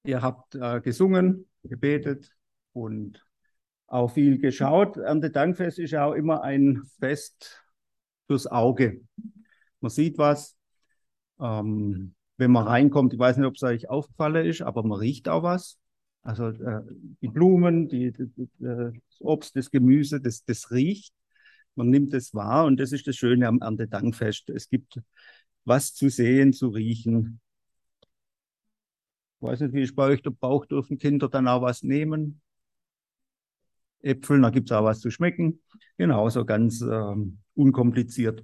Ihr habt gesungen, gebetet und auch viel geschaut. Erntedankfest ist ja auch immer ein Fest fürs Auge. Man sieht was, wenn man reinkommt. Ich weiß nicht, ob es euch aufgefallen ist, aber man riecht auch was. Also die Blumen, das Obst, das Gemüse, das riecht. Man nimmt es wahr und das ist das Schöne am Erntedankfest. Es gibt was zu sehen, zu riechen. Ich weiß nicht, wie ist bei euch der Bauch, dürfen Kinder dann auch was nehmen? Äpfeln, da gibt es auch was zu schmecken. Genauso ganz unkompliziert.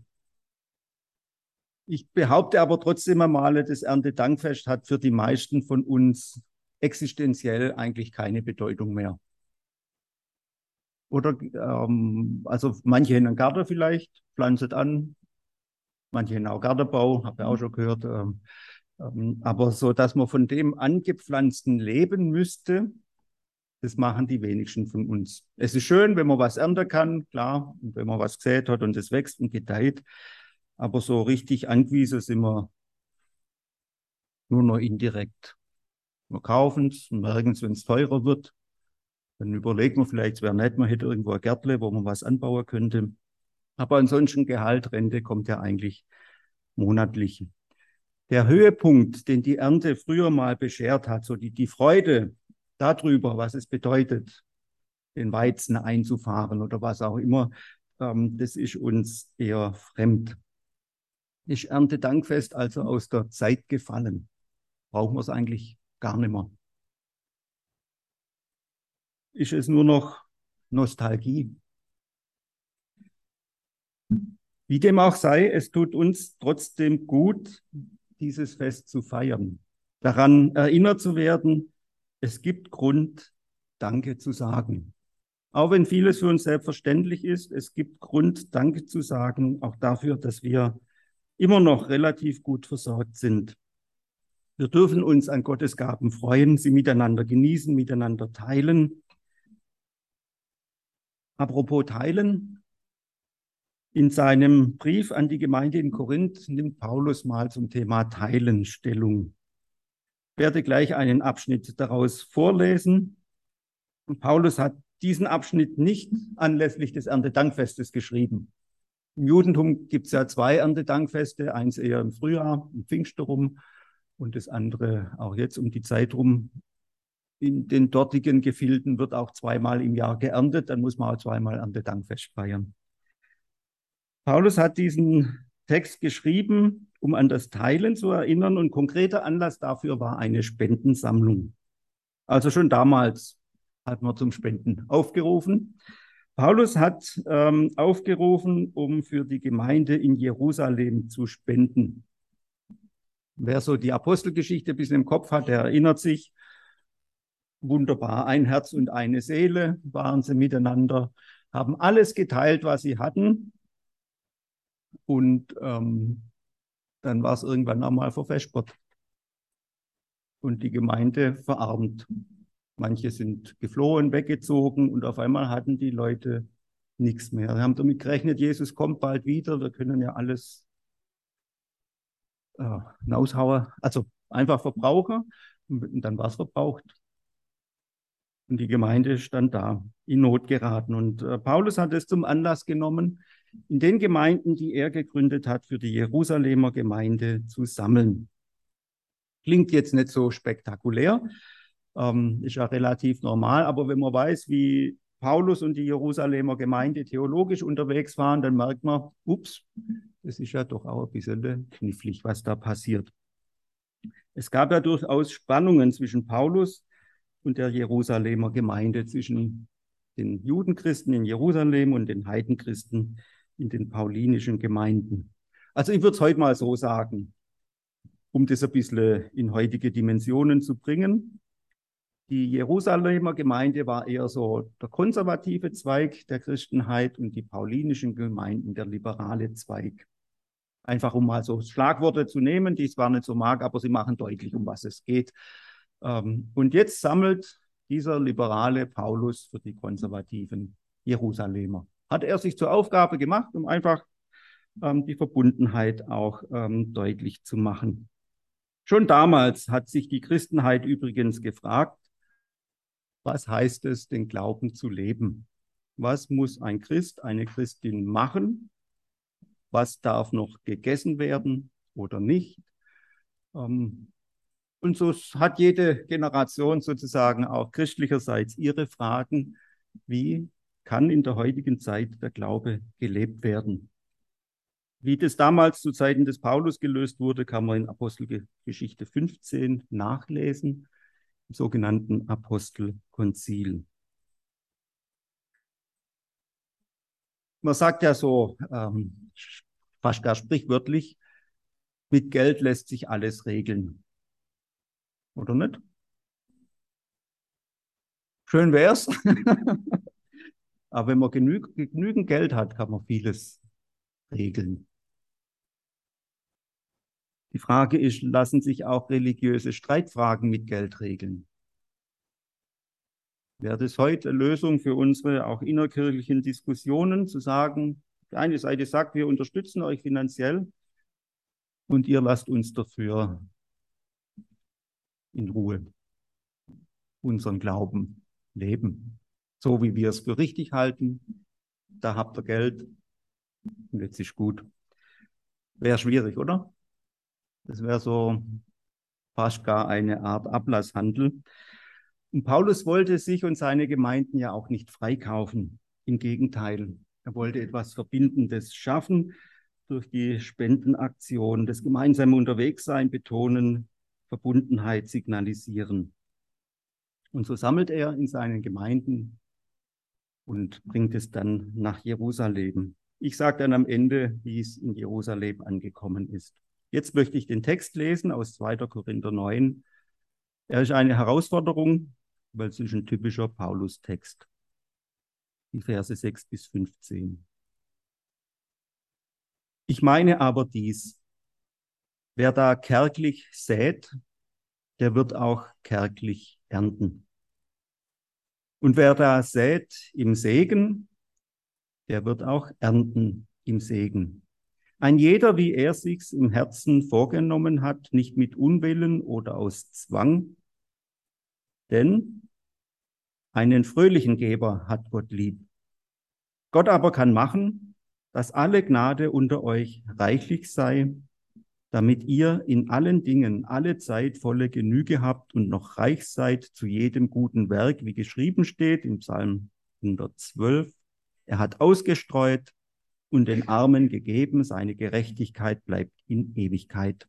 Ich behaupte aber trotzdem einmal, das Erntedankfest hat für die meisten von uns existenziell eigentlich keine Bedeutung mehr. Oder also manche in einen Garten vielleicht, pflanzt an, manche in auch Gartenbau, habe ich auch schon gehört. Aber so, dass man von dem Angepflanzten leben müsste, das machen die wenigsten von uns. Es ist schön, wenn man was ernten kann, klar, und wenn man was gesät hat und es wächst und gedeiht. Aber so richtig angewiesen sind wir nur noch indirekt. Wir kaufen es und merken es, wenn es teurer wird. Dann überlegt man vielleicht, es wäre nett, man hätte irgendwo ein Gärtle, wo man was anbauen könnte. Aber ansonsten Gehalt, Rente kommt ja eigentlich monatlich. Der Höhepunkt, den die Ernte früher mal beschert hat, so die Freude darüber, was es bedeutet, den Weizen einzufahren oder was auch immer, das ist uns eher fremd. Ist Erntedankfest also aus der Zeit gefallen? Brauchen wir es eigentlich gar nicht mehr? Ist es nur noch Nostalgie? Wie dem auch sei, es tut uns trotzdem gut, dieses Fest zu feiern, daran erinnert zu werden, es gibt Grund, Danke zu sagen. Auch wenn vieles für uns selbstverständlich ist, es gibt Grund, Danke zu sagen, auch dafür, dass wir immer noch relativ gut versorgt sind. Wir dürfen uns an Gottes Gaben freuen, sie miteinander genießen, miteinander teilen. Apropos teilen, in seinem Brief an die Gemeinde in Korinth nimmt Paulus mal zum Thema Teilen Stellung. Ich werde gleich einen Abschnitt daraus vorlesen. Und Paulus hat diesen Abschnitt nicht anlässlich des Erntedankfestes geschrieben. Im Judentum gibt es ja zwei Erntedankfeste, eins eher im Frühjahr, im Pfingsten rum, und das andere auch jetzt um die Zeit rum. In den dortigen Gefilden wird auch zweimal im Jahr geerntet, dann muss man auch zweimal Erntedankfest feiern. Paulus hat diesen Text geschrieben, um an das Teilen zu erinnern, und konkreter Anlass dafür war eine Spendensammlung. Also schon damals hat man zum Spenden aufgerufen. Paulus hat aufgerufen, um für die Gemeinde in Jerusalem zu spenden. Wer so die Apostelgeschichte ein bisschen im Kopf hat, der erinnert sich, wunderbar, ein Herz und eine Seele waren sie miteinander, haben alles geteilt, was sie hatten, und dann war es irgendwann einmal vervespert und die Gemeinde verarmt. Manche sind geflohen, weggezogen, und auf einmal hatten die Leute nichts mehr. Sie haben damit gerechnet, Jesus kommt bald wieder, wir können ja alles hinaushauen, also einfach verbrauchen, und dann war es verbraucht. Und die Gemeinde stand da, in Not geraten. Und Paulus hat es zum Anlass genommen, in den Gemeinden, die er gegründet hat, für die Jerusalemer Gemeinde zu sammeln. Klingt jetzt nicht so spektakulär, ist ja relativ normal, aber wenn man weiß, wie Paulus und die Jerusalemer Gemeinde theologisch unterwegs waren, dann merkt man, ups, das ist ja doch auch ein bisschen knifflig, was da passiert. Es gab ja durchaus Spannungen zwischen Paulus und der Jerusalemer Gemeinde, zwischen den Judenchristen in Jerusalem und den Heidenchristen in den paulinischen Gemeinden. Also ich würde es heute mal so sagen, um das ein bisschen in heutige Dimensionen zu bringen. Die Jerusalemer Gemeinde war eher so der konservative Zweig der Christenheit und die paulinischen Gemeinden der liberale Zweig. Einfach um mal so Schlagworte zu nehmen, die ich zwar nicht so mag, aber sie machen deutlich, um was es geht. Und jetzt sammelt dieser liberale Paulus für die konservativen Jerusalemer. Hat er sich zur Aufgabe gemacht, um einfach die Verbundenheit auch deutlich zu machen. Schon damals hat sich die Christenheit übrigens gefragt, was heißt es, den Glauben zu leben? Was muss ein Christ, eine Christin machen? Was darf noch gegessen werden oder nicht? Und so hat jede Generation sozusagen auch christlicherseits ihre Fragen, wie kann in der heutigen Zeit der Glaube gelebt werden? Wie das damals zu Zeiten des Paulus gelöst wurde, kann man in Apostelgeschichte 15 nachlesen, im sogenannten Apostelkonzil. Man sagt ja so, fast gar sprichwörtlich, mit Geld lässt sich alles regeln, oder nicht? Schön wär's. Aber wenn man genügend Geld hat, kann man vieles regeln. Die Frage ist, lassen sich auch religiöse Streitfragen mit Geld regeln? Wäre das heute eine Lösung für unsere auch innerkirchlichen Diskussionen, zu sagen, die eine Seite sagt, wir unterstützen euch finanziell und ihr lasst uns dafür in Ruhe unseren Glauben leben, so wie wir es für richtig halten. Da habt ihr Geld und jetzt ist gut. Wäre schwierig, oder? Das wäre so fast gar eine Art Ablasshandel. Und Paulus wollte sich und seine Gemeinden ja auch nicht freikaufen. Im Gegenteil, er wollte etwas Verbindendes schaffen durch die Spendenaktion, das gemeinsame Unterwegssein betonen, Verbundenheit signalisieren. Und so sammelt er in seinen Gemeinden und bringt es dann nach Jerusalem. Ich sage dann am Ende, wie es in Jerusalem angekommen ist. Jetzt möchte ich den Text lesen aus 2. Korinther 9. Er ist eine Herausforderung, weil es ist ein typischer Paulus-Text. Die Verse 6 bis 15. Ich meine aber dies, wer da kärglich sät, der wird auch kärglich ernten. Und wer da sät im Segen, der wird auch ernten im Segen. Ein jeder, wie er sich's im Herzen vorgenommen hat, nicht mit Unwillen oder aus Zwang, denn einen fröhlichen Geber hat Gott lieb. Gott aber kann machen, dass alle Gnade unter euch reichlich sei, damit ihr in allen Dingen alle Zeit volle Genüge habt und noch reich seid zu jedem guten Werk, wie geschrieben steht im Psalm 112. Er hat ausgestreut und den Armen gegeben, seine Gerechtigkeit bleibt in Ewigkeit.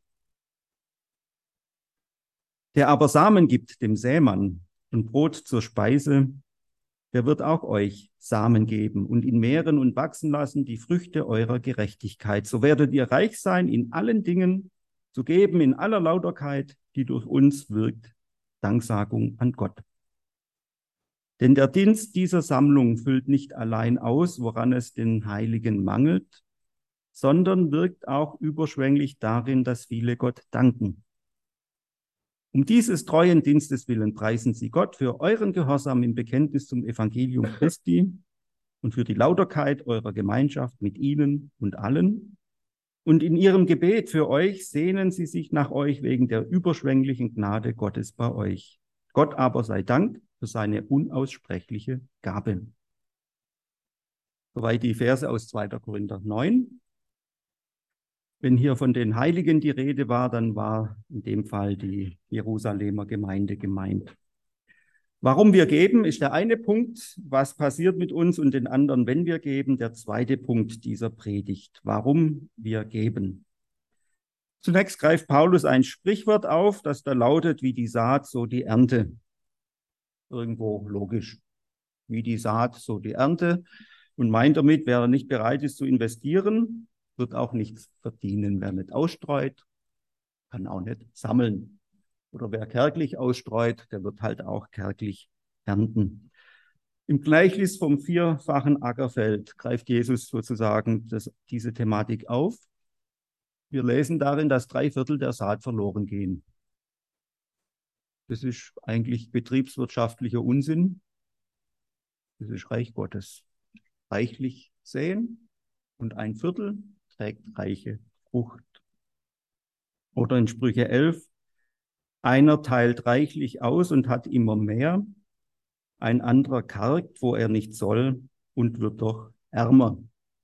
Der aber Samen gibt dem Sämann und Brot zur Speise, der wird auch euch Samen geben und ihn mehren und wachsen lassen, die Früchte eurer Gerechtigkeit. So werdet ihr reich sein in allen Dingen, zu geben in aller Lauterkeit, die durch uns wirkt, Danksagung an Gott. Denn der Dienst dieser Sammlung füllt nicht allein aus, woran es den Heiligen mangelt, sondern wirkt auch überschwänglich darin, dass viele Gott danken. Um dieses treuen Dienstes willen preisen Sie Gott für euren Gehorsam im Bekenntnis zum Evangelium Christi und für die Lauterkeit eurer Gemeinschaft mit ihnen und allen. Und in ihrem Gebet für euch sehnen sie sich nach euch wegen der überschwänglichen Gnade Gottes bei euch. Gott aber sei Dank für seine unaussprechliche Gabe. Soweit die Verse aus 2. Korinther 9. Wenn hier von den Heiligen die Rede war, dann war in dem Fall die Jerusalemer Gemeinde gemeint. Warum wir geben, ist der eine Punkt. Was passiert mit uns und den anderen, wenn wir geben? Der zweite Punkt dieser Predigt. Warum wir geben. Zunächst greift Paulus ein Sprichwort auf, das da lautet, wie die Saat, so die Ernte. Irgendwo logisch. Wie die Saat, so die Ernte. Und meint damit, wer nicht bereit ist zu investieren, wird auch nichts verdienen. Wer nicht ausstreut, kann auch nicht sammeln. Oder wer kärglich ausstreut, der wird halt auch kärglich ernten. Im Gleichnis vom vierfachen Ackerfeld greift Jesus sozusagen diese Thematik auf. Wir lesen darin, dass 3/4 der Saat verloren gehen. Das ist eigentlich betriebswirtschaftlicher Unsinn. Das ist Reich Gottes. Reichlich säen und 1/4 trägt reiche Frucht. Oder in Sprüche 11, Einer teilt reichlich aus und hat immer mehr, ein anderer kargt, wo er nicht soll und wird doch ärmer.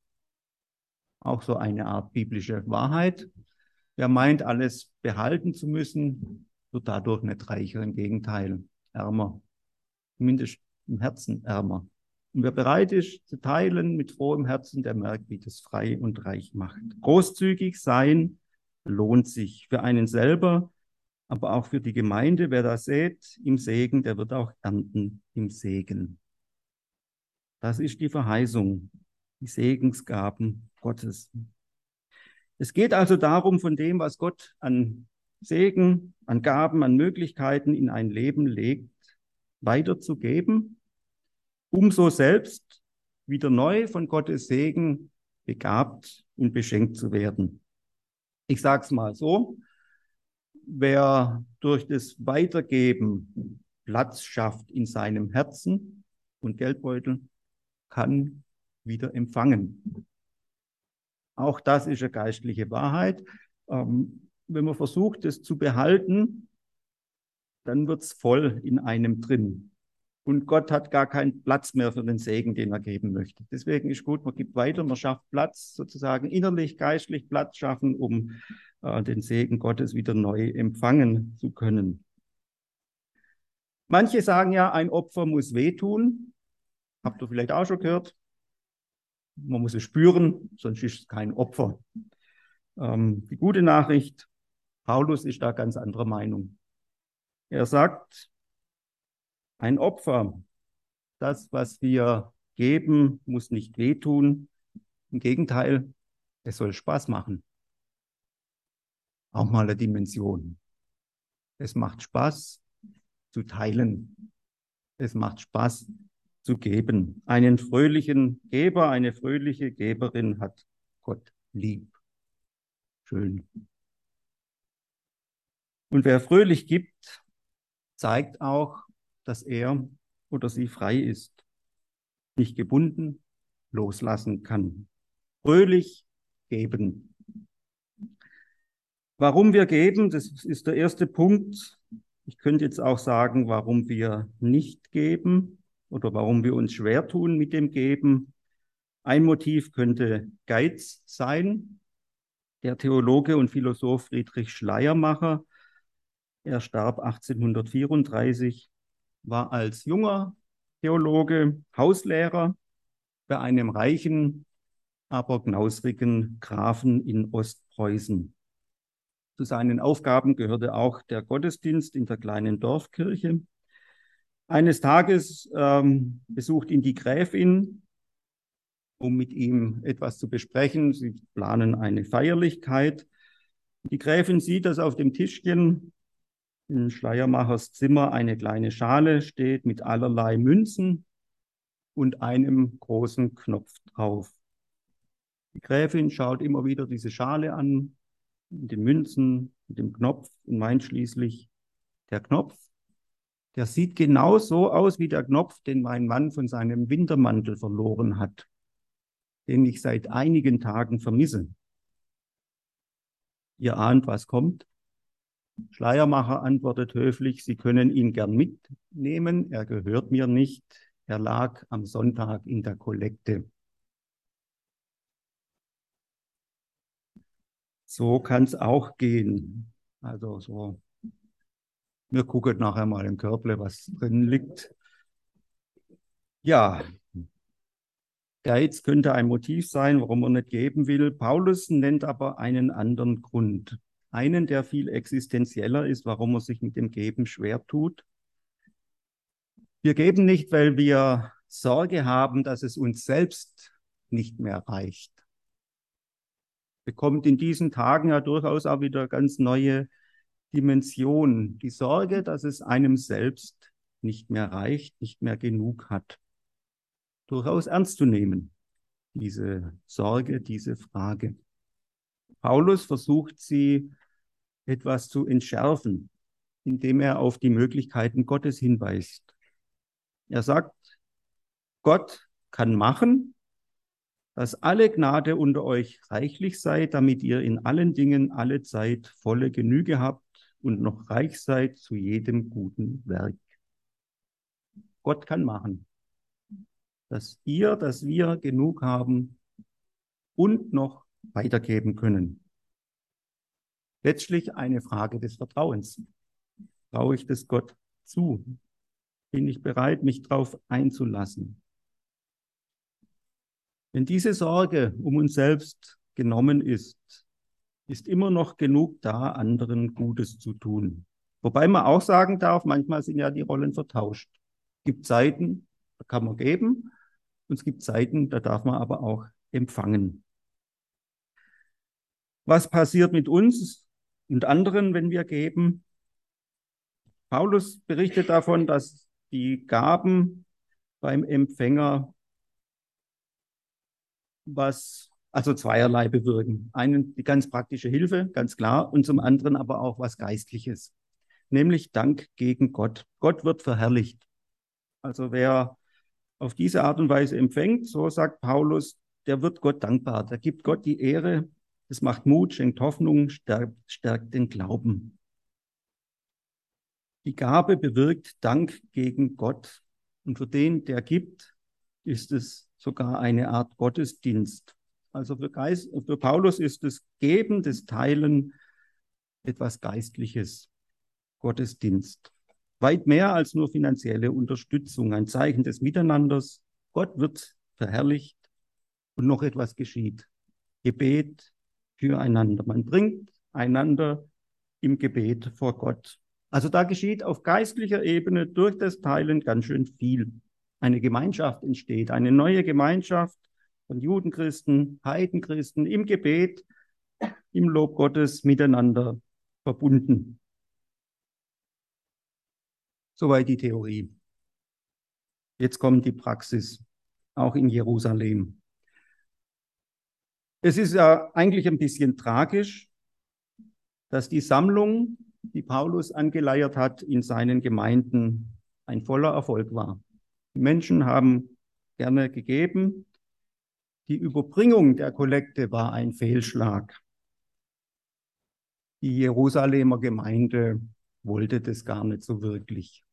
Auch so eine Art biblische Wahrheit. Wer meint, alles behalten zu müssen, wird dadurch nicht reicher, im Gegenteil, ärmer. Zumindest im Herzen ärmer. Und wer bereit ist zu teilen mit frohem Herzen, der merkt, wie das frei und reich macht. Großzügig sein lohnt sich für einen selber, aber auch für die Gemeinde. Wer da sät im Segen, der wird auch ernten im Segen. Das ist die Verheißung, die Segensgaben Gottes. Es geht also darum, von dem, was Gott an Segen, an Gaben, an Möglichkeiten in ein Leben legt, weiterzugeben, um so selbst wieder neu von Gottes Segen begabt und beschenkt zu werden. Ich sage es mal so, wer durch das Weitergeben Platz schafft in seinem Herzen und Geldbeutel, kann wieder empfangen. Auch das ist eine geistliche Wahrheit. Wenn man versucht, es zu behalten, dann wird es voll in einem drin. Und Gott hat gar keinen Platz mehr für den Segen, den er geben möchte. Deswegen ist gut, man gibt weiter, man schafft Platz, sozusagen innerlich, geistlich Platz schaffen, um den Segen Gottes wieder neu empfangen zu können. Manche sagen ja, ein Opfer muss wehtun. Habt ihr vielleicht auch schon gehört? Man muss es spüren, sonst ist es kein Opfer. Die gute Nachricht, Paulus ist da ganz anderer Meinung. Er sagt, ein Opfer, das, was wir geben, muss nicht wehtun. Im Gegenteil, es soll Spaß machen. Auch mal eine Dimension. Es macht Spaß zu teilen. Es macht Spaß zu geben. Einen fröhlichen Geber, eine fröhliche Geberin hat Gott lieb. Schön. Und wer fröhlich gibt, zeigt auch, dass er oder sie frei ist, nicht gebunden, loslassen kann. Fröhlich geben. Warum wir geben, das ist der erste Punkt. Ich könnte jetzt auch sagen, warum wir nicht geben oder warum wir uns schwer tun mit dem Geben. Ein Motiv könnte Geiz sein. Der Theologe und Philosoph Friedrich Schleiermacher, er starb 1834, war als junger Theologe Hauslehrer bei einem reichen, aber knausrigen Grafen in Ostpreußen. Zu seinen Aufgaben gehörte auch der Gottesdienst in der kleinen Dorfkirche. Eines Tages besucht ihn die Gräfin, um mit ihm etwas zu besprechen. Sie planen eine Feierlichkeit. Die Gräfin sieht, dass auf dem Tischchen in Schleiermachers Zimmer eine kleine Schale steht mit allerlei Münzen und einem großen Knopf drauf. Die Gräfin schaut immer wieder diese Schale an, mit den Münzen, mit dem Knopf und meint schließlich, der Knopf, der sieht genau so aus wie der Knopf, den mein Mann von seinem Wintermantel verloren hat, den ich seit einigen Tagen vermisse. Ihr ahnt, was kommt? Schleiermacher antwortet höflich, Sie können ihn gern mitnehmen, er gehört mir nicht, er lag am Sonntag in der Kollekte. So kann es auch gehen. Also so, wir gucken nachher mal im Körble, was drin liegt. Ja, Geiz könnte ein Motiv sein, warum man nicht geben will. Paulus nennt aber einen anderen Grund. Einen, der viel existenzieller ist, warum man sich mit dem Geben schwer tut. Wir geben nicht, weil wir Sorge haben, dass es uns selbst nicht mehr reicht. Bekommt in diesen Tagen ja durchaus auch wieder ganz neue Dimension. Die Sorge, dass es einem selbst nicht mehr reicht, nicht mehr genug hat. Durchaus ernst zu nehmen, diese Sorge, diese Frage. Paulus versucht sie etwas zu entschärfen, indem er auf die Möglichkeiten Gottes hinweist. Er sagt, Gott kann machen, dass alle Gnade unter euch reichlich sei, damit ihr in allen Dingen alle Zeit volle Genüge habt und noch reich seid zu jedem guten Werk. Gott kann machen, dass wir genug haben und noch weitergeben können. Letztlich eine Frage des Vertrauens. Traue ich das Gott zu? Bin ich bereit, mich darauf einzulassen? Wenn diese Sorge um uns selbst genommen ist, ist immer noch genug da, anderen Gutes zu tun. Wobei man auch sagen darf, manchmal sind ja die Rollen vertauscht. Es gibt Zeiten, da kann man geben, und es gibt Zeiten, da darf man aber auch empfangen. Was passiert mit uns und anderen, wenn wir geben? Paulus berichtet davon, dass die Gaben beim Empfänger also zweierlei bewirken. Einen die ganz praktische Hilfe, ganz klar, und zum anderen aber auch was Geistliches, nämlich Dank gegen Gott. Gott wird verherrlicht. Also wer auf diese Art und Weise empfängt, so sagt Paulus, der wird Gott dankbar. Der gibt Gott die Ehre. Das macht Mut, schenkt Hoffnung, stärkt den Glauben. Die Gabe bewirkt Dank gegen Gott. Und für den, der gibt, ist es sogar eine Art Gottesdienst. Also für Paulus ist das Geben, das Teilen etwas Geistliches, Gottesdienst. Weit mehr als nur finanzielle Unterstützung, ein Zeichen des Miteinanders. Gott wird verherrlicht und noch etwas geschieht. Gebet füreinander. Man bringt einander im Gebet vor Gott. Also da geschieht auf geistlicher Ebene durch das Teilen ganz schön viel. Eine Gemeinschaft entsteht, eine neue Gemeinschaft von Judenchristen, Heidenchristen im Gebet, im Lob Gottes miteinander verbunden. Soweit die Theorie. Jetzt kommt die Praxis, auch in Jerusalem. Es ist ja eigentlich ein bisschen tragisch, dass die Sammlung, die Paulus angeleiert hat, in seinen Gemeinden ein voller Erfolg war. Die Menschen haben gerne gegeben. Die Überbringung der Kollekte war ein Fehlschlag. Die Jerusalemer Gemeinde wollte das gar nicht so wirklich.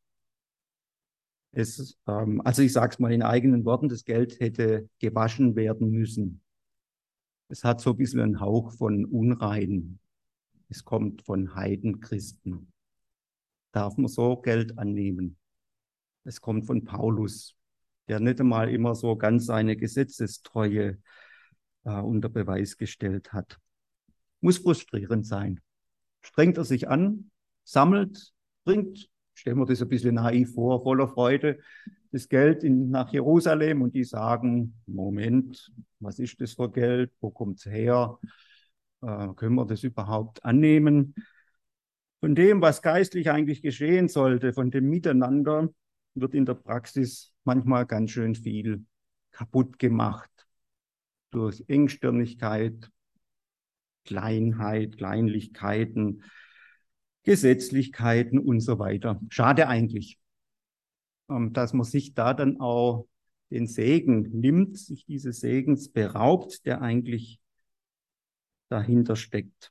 Also ich sage es mal in eigenen Worten, das Geld hätte gewaschen werden müssen. Es hat so ein bisschen einen Hauch von Unrein. Es kommt von Heidenchristen. Darf man so Geld annehmen? Es kommt von Paulus, der nicht einmal immer so ganz seine Gesetzestreue unter Beweis gestellt hat. Muss frustrierend sein. Strengt er sich an, sammelt, bringt, stellen wir das ein bisschen naiv vor, voller Freude, das Geld nach Jerusalem und die sagen, Moment, was ist das für Geld, wo kommt es her, können wir das überhaupt annehmen? Von dem, was geistlich eigentlich geschehen sollte, von dem Miteinander, wird in der Praxis manchmal ganz schön viel kaputt gemacht durch Engstirnigkeit, Kleinheit, Kleinlichkeiten, Gesetzlichkeiten und so weiter. Schade eigentlich, dass man sich da dann auch den Segen nimmt, sich dieses Segens beraubt, der eigentlich dahinter steckt.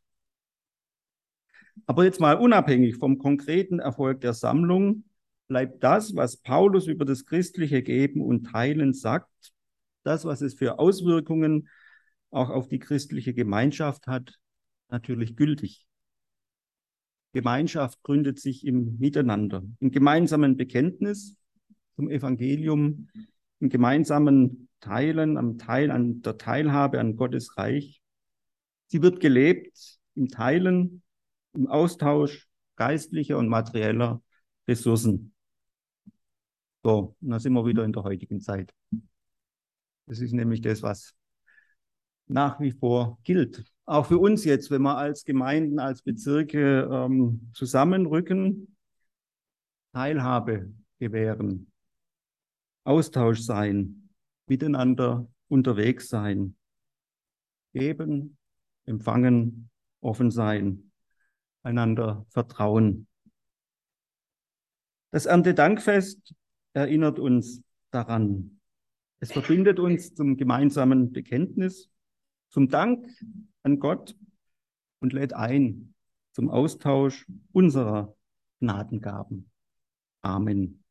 Aber jetzt mal unabhängig vom konkreten Erfolg der Sammlung, bleibt das, was Paulus über das christliche Geben und Teilen sagt, das, was es für Auswirkungen auch auf die christliche Gemeinschaft hat, natürlich gültig. Gemeinschaft gründet sich im Miteinander, im gemeinsamen Bekenntnis zum Evangelium, im gemeinsamen Teilen, an der Teilhabe an Gottes Reich. Sie wird gelebt im Teilen, im Austausch geistlicher und materieller Ressourcen. So, und da sind wir wieder in der heutigen Zeit. Das ist nämlich das, was nach wie vor gilt. Auch für uns jetzt, wenn wir als Gemeinden, als Bezirke zusammenrücken, Teilhabe gewähren, Austausch sein, miteinander unterwegs sein, geben, empfangen, offen sein, einander vertrauen. Das Erntedankfest erinnert uns daran. Es verbindet uns zum gemeinsamen Bekenntnis, zum Dank an Gott und lädt ein, zum Austausch unserer Gnadengaben. Amen.